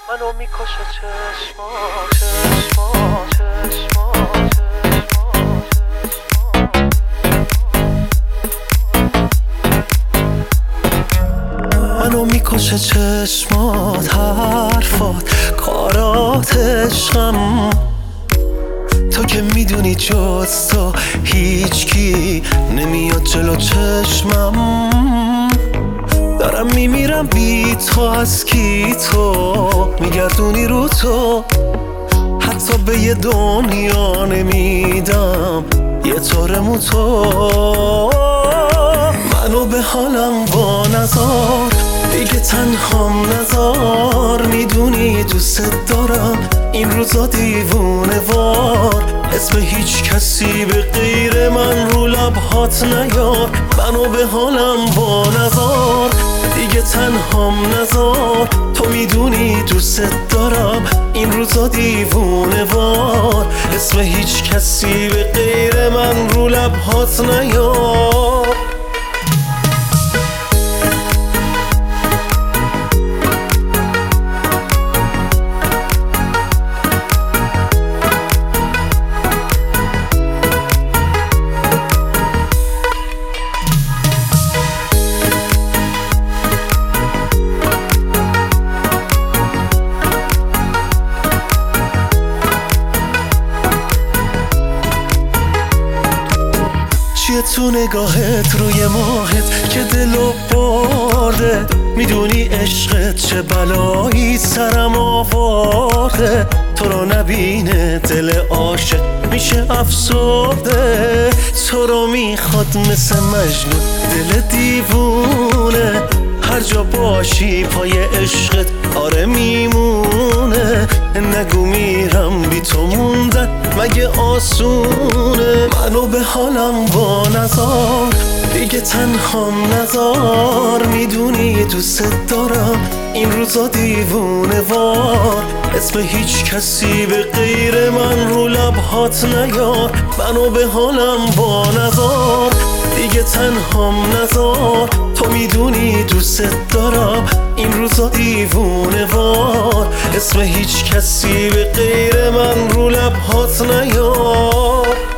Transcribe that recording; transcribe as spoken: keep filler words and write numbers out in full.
منو میکشه چشما چشما چشما منو میکشه چشمات، حرفات، کارات، عشقم. تو که میدونی جز تو هیچ کی نمیاد جلو چشمم. دارم میمیرم بی تو، از کی تو میگردونی رو تو. حتی به یه دنیا نمیدم یه طورمو تو. منو به حالم با نزار، دیگه تنهام نزار. میدونی دوست دارم این روزا دیوونه وار. اسم هیچ کسی به غیر من رو لبهات نیار. منو به حالم با نزار، دیگه تنهام نزار. تو میدونی دوست دارم این روزا دیوونه وار. اسم هیچ کسی به غیر من رو لبهات نیار. چیه تو نگاهت روی ماهت که دلو برده؟ میدونی عشقت چه بلایی سرم آورده. تو رو نبینه دل عاشق میشه افسرده. تو رو میخواد مثل مجنون دل دیوونه. هر جا باشی پای عشقت آره میمونه. نگو میرم بی تو موندن مگه آسونه. منو به حالم با نزار، دیگه تنهام نزار. میدونی دوست دارم این روزا دیوونه وار. اسم هیچ کسی به غیر من رو لبهات نیار. منو به حالم با نزار، دیگه تنهام نزار. تو میدونی دوست دارم این روزا دیوونه وار. اسم هیچ کسی به غیر من رو لبهات نیار.